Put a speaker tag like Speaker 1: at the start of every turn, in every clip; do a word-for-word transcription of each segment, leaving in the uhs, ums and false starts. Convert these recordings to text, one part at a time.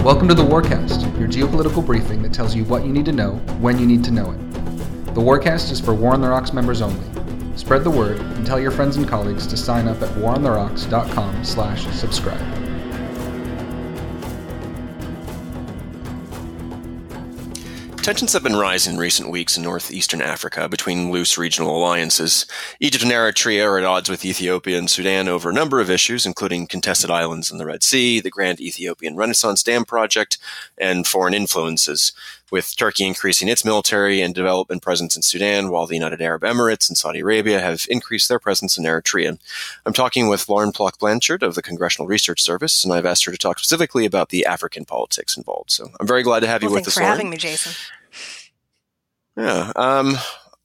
Speaker 1: Welcome to the Warcast, your geopolitical briefing that tells you what you need to know when you need to know it. The Warcast is for War on the Rocks members only. Spread the word and tell your friends and colleagues to sign up at war on the rocks dot com slash subscribe.
Speaker 2: Tensions have been rising in recent weeks in northeastern Africa between loose regional alliances. Egypt and Eritrea are at odds with Ethiopia and Sudan over a number of issues, including contested islands in the Red Sea, the Grand Ethiopian Renaissance Dam project, and foreign influences, with Turkey increasing its military and development presence in Sudan, while the United Arab Emirates and Saudi Arabia have increased their presence in Eritrea. I'm talking with Lauren Plock-Blanchard of the Congressional Research Service, and I've asked her to talk specifically about the African politics involved. So I'm very glad to have
Speaker 3: well,
Speaker 2: you with us,
Speaker 3: Lauren.
Speaker 2: Lauren.
Speaker 3: Thanks for having me, Jason.
Speaker 2: Yeah. Um,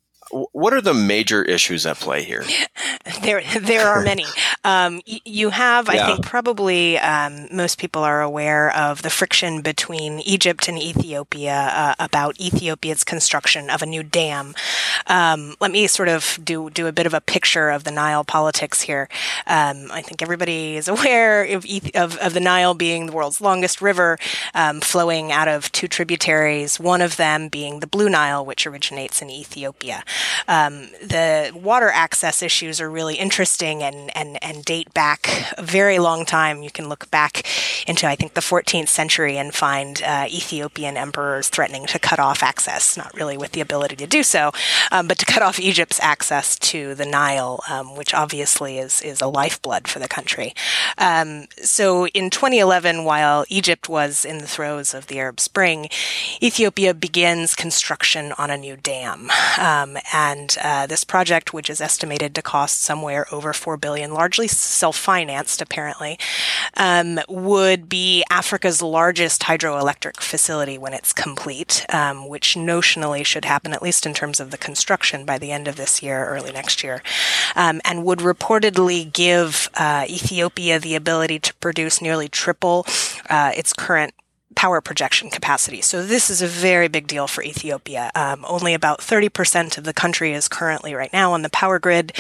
Speaker 2: what are the major issues at play here?
Speaker 3: There, there are many. Um, y- you have, I
Speaker 2: yeah.
Speaker 3: think, probably um, most people are aware of the friction between Egypt and Ethiopia uh, about Ethiopia's construction of a new dam. Um, let me sort of do do a bit of a picture of the Nile politics here. Um, I think everybody is aware of, of of the Nile being the world's longest river, um, flowing out of two tributaries. One of them being the Blue Nile, which originates in Ethiopia. Um, the water access issues are really interesting and, and, and date back a very long time. You can look back into, I think, the fourteenth century and find uh, Ethiopian emperors threatening to cut off access, not really with the ability to do so, um, but to cut off Egypt's access to the Nile, um, which obviously is, is a lifeblood for the country. Um, so in twenty eleven, while Egypt was in the throes of the Arab Spring, Ethiopia begins construction on a new dam. Um, And uh, this project, which is estimated to cost somewhere over four billion dollars, largely self-financed apparently, um, would be Africa's largest hydroelectric facility when it's complete, um, which notionally should happen, at least in terms of the construction, by the end of this year, early next year, um, and would reportedly give uh, Ethiopia the ability to produce nearly triple uh, its current power projection capacity. So this is a very big deal for Ethiopia. Um, only about thirty percent of the country is currently right now on the power grid.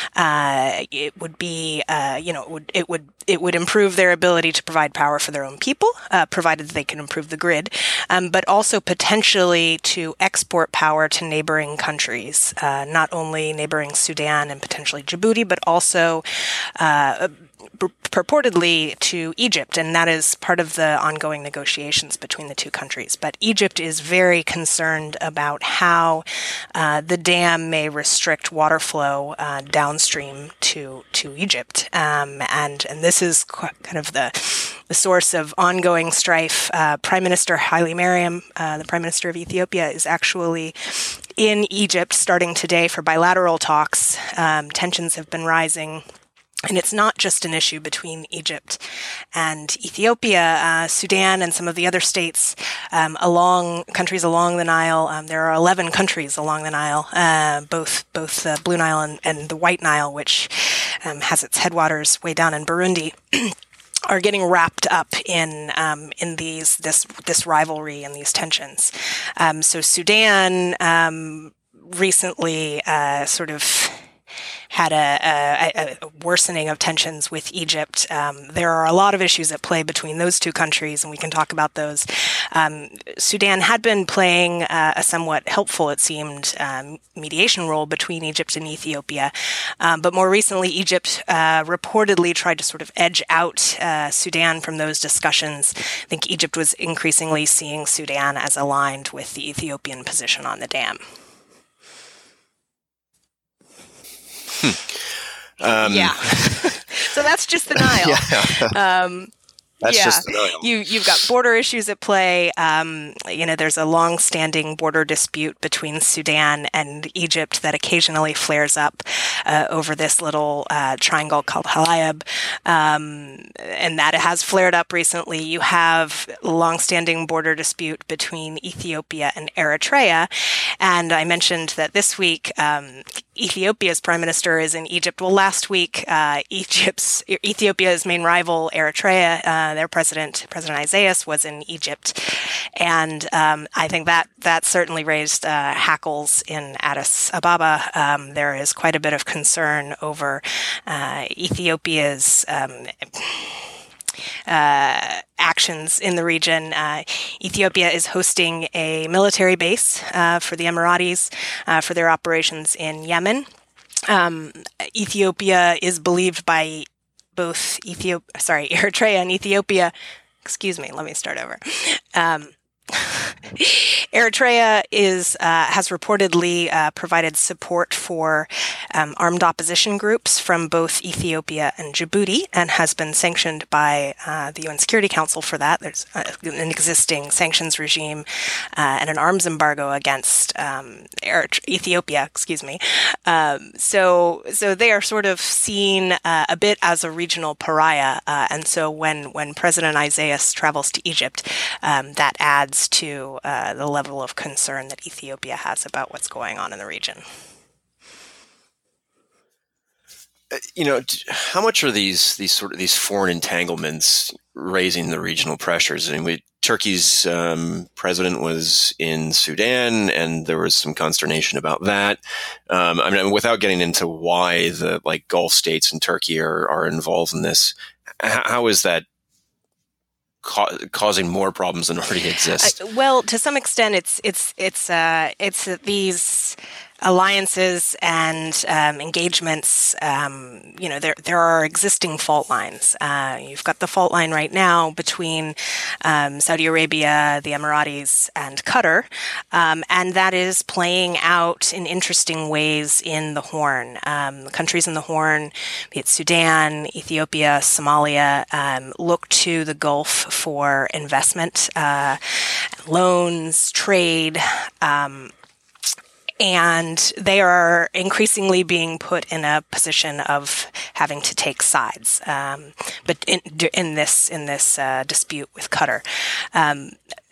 Speaker 3: Uh, it would be, uh, you know, it would, it would it would improve their ability to provide power for their own people, uh, provided they can improve the grid, um, but also potentially to export power to neighboring countries, uh, not only neighboring Sudan and potentially Djibouti, but also uh, purportedly to Egypt, and that is part of the ongoing negotiations between the two countries. But Egypt is very concerned about how uh, the dam may restrict water flow uh, downstream to to Egypt, um, and and this is kind of the the source of ongoing strife. Uh, Prime Minister Haile Mariam, uh, the Prime Minister of Ethiopia, is actually in Egypt starting today for bilateral talks. Um, tensions have been rising. And it's not just an issue between Egypt and Ethiopia, uh, Sudan, and some of the other states um, along countries along the Nile. Um, there are eleven countries along the Nile, uh, both both the Blue Nile and, and the White Nile, which um, has its headwaters way down in Burundi. Are getting wrapped up in um, in these this this rivalry and these tensions. Um, so Sudan um, recently uh, sort of had a, a, a worsening of tensions with Egypt. Um, there are a lot of issues at play between those two countries, and we can talk about those. Um, Sudan had been playing uh, a somewhat helpful, it seemed, um, mediation role between Egypt and Ethiopia. Um, but more recently, Egypt uh, reportedly tried to sort of edge out uh, Sudan from those discussions. I think Egypt was increasingly seeing Sudan as aligned with the Ethiopian position on the dam.
Speaker 2: Hmm. Um,
Speaker 3: yeah. So that's just the Nile.
Speaker 2: Yeah.
Speaker 3: Um,
Speaker 2: That's
Speaker 3: yeah.
Speaker 2: just the Nile.
Speaker 3: You, you've got border issues at play. Um, you know, there's a long-standing border dispute between Sudan and Egypt that occasionally flares up uh, over this little uh, triangle called Halayab, um, and that has flared up recently. You have a long-standing border dispute between Ethiopia and Eritrea, and I mentioned that this week um, Ethiopia's prime minister is in Egypt. Well, last week, uh, Egypt's Ethiopia's main rival, Eritrea, uh, their president, President Isaias, was in Egypt, and um, I think that that certainly raised uh, hackles in Addis Ababa. Um, there is quite a bit of concern over uh, Ethiopia's Um, uh, actions in the region. Uh, Ethiopia is hosting a military base uh, for the Emiratis uh, for their operations in Yemen. Um, Ethiopia is believed by both Ethiopia, sorry, Eritrea and Ethiopia. Excuse me, let me start over. Um, Eritrea is uh, has reportedly uh, provided support for um, armed opposition groups from both Ethiopia and Djibouti, and has been sanctioned by uh, the U N Security Council for that. There's uh, an existing sanctions regime uh, and an arms embargo against um, Erit- Ethiopia. Excuse me. Um, so, so they are sort of seen uh, a bit as a regional pariah, uh, and so when when President Isaias travels to Egypt, um, that adds to uh, the level of concern that Ethiopia has about what's going on in the region.
Speaker 2: Uh, you know, how much are these these sort of these foreign entanglements raising the regional pressures? I mean, we, Turkey's um, president was in Sudan, and there was some consternation about that. Um, I mean, without getting into why the like Gulf states and Turkey are are involved in this, how is that Ca- causing more problems than already exist?
Speaker 3: Uh, well, to some extent, it's it's it's uh, it's these alliances and um, engagements. Um, you know, there there are existing fault lines. Uh, you've got the fault line right now between um, Saudi Arabia, the Emiratis, and Qatar, um, and that is playing out in interesting ways in the Horn. Um, the countries in the Horn, be it Sudan, Ethiopia, Somalia, um, look to the Gulf for investment, uh, loans, trade. Um, And they are increasingly being put in a position of having to take sides, um, but in, in this in this uh, dispute with Qatar. Um,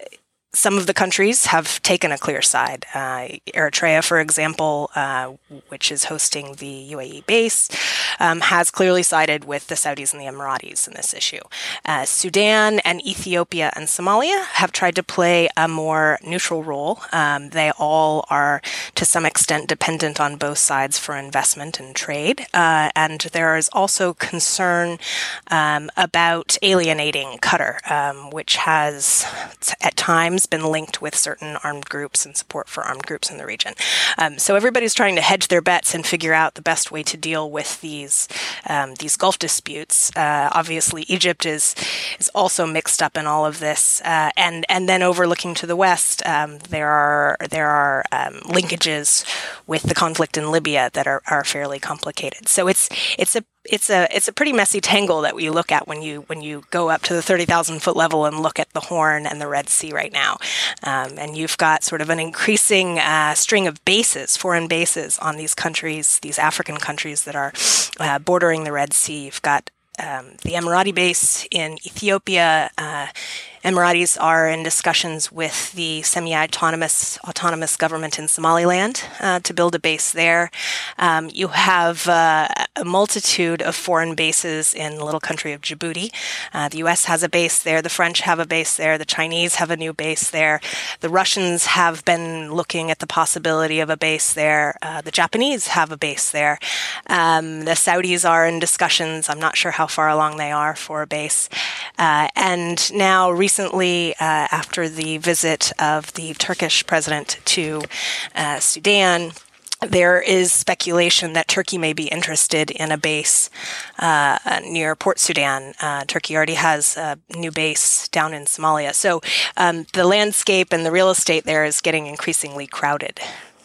Speaker 3: Some of the countries have taken a clear side. Uh, Eritrea, for example, uh, which is hosting the U A E base, um, has clearly sided with the Saudis and the Emiratis in this issue. Uh, Sudan and Ethiopia and Somalia have tried to play a more neutral role. Um, they all are, to some extent, dependent on both sides for investment and trade. Uh, and there is also concern um, about alienating Qatar, um, which has, at times, been linked with certain armed groups and support for armed groups in the region. Um, so everybody's trying to hedge their bets and figure out the best way to deal with these um, these Gulf disputes. Uh, obviously, Egypt is is also mixed up in all of this, uh, and and then overlooking to the west, um, there are there are um, linkages with the conflict in Libya that are, are fairly complicated. So it's it's a It's a it's a pretty messy tangle that we look at when you when you go up to the thirty thousand foot level and look at the Horn and the Red Sea right now, um, and you've got sort of an increasing uh, string of bases, foreign bases, on these countries, these African countries that are uh, bordering the Red Sea. You've got um, the Emirati base in Ethiopia. Uh, Emiratis are in discussions with the semi-autonomous autonomous government in Somaliland uh, to build a base there. Um, you have uh, a multitude of foreign bases in the little country of Djibouti. Uh, the U S has a base there. The French have a base there. The Chinese have a new base there. The Russians have been looking at the possibility of a base there. Uh, the Japanese have a base there. Um, the Saudis are in discussions. I'm not sure how far along they are for a base. Uh, and now recently, Recently, uh, after the visit of the Turkish president to uh, Sudan, there is speculation that Turkey may be interested in a base uh, near Port Sudan. Uh, Turkey already has a new base down in Somalia. So um, the landscape and the real estate there is getting increasingly crowded.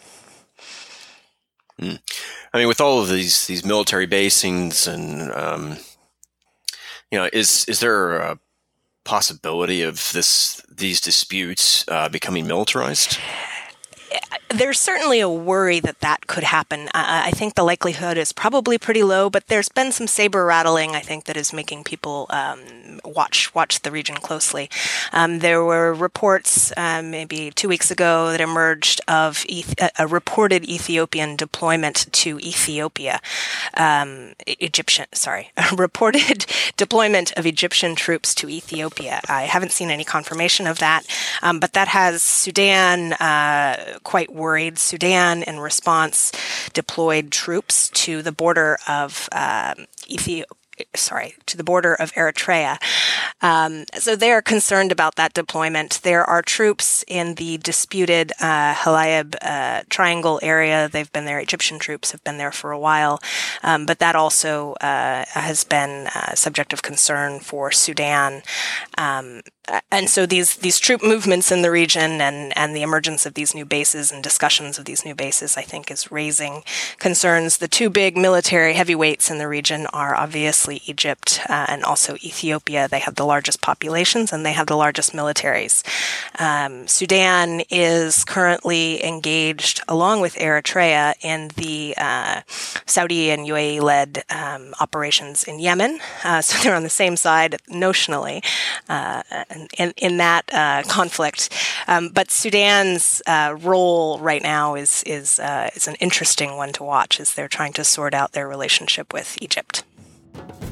Speaker 2: Mm. I mean, with all of these these military basings, and um, you know, is is there a possibility of this these disputes uh, becoming militarized?
Speaker 3: There's certainly a worry that that could happen. Uh, I think the likelihood is probably pretty low, but there's been some saber rattling, I think, that is making people um, watch watch the region closely. Um, there were reports um, maybe two weeks ago that emerged of eth- a reported Ethiopian deployment to Ethiopia. Um, Egyptian, sorry, a reported deployment of Egyptian troops to Ethiopia. I haven't seen any confirmation of that, um, but that has Sudan uh, quite worried. Sudan, in response, deployed troops to the border of um, Ethiopia. sorry, to the border of Eritrea. Um, so they are concerned about that deployment. There are troops in the disputed uh, Halayeb uh, Triangle area. They've been there. Egyptian troops have been there for a while, um, but that also uh, has been a subject of concern for Sudan. Um, and so these these troop movements in the region and, and the emergence of these new bases and discussions of these new bases, I think, is raising concerns. The two big military heavyweights in the region are obviously Egypt uh, and also Ethiopia. They have the largest populations and they have the largest militaries. Um, Sudan is currently engaged, along with Eritrea, in the uh, Saudi and U A E-led um, operations in Yemen. Uh, so they're on the same side notionally uh, in, in that uh, conflict. Um, but Sudan's uh, role right now is is uh, is an interesting one to watch as they're trying to sort out their relationship with Egypt.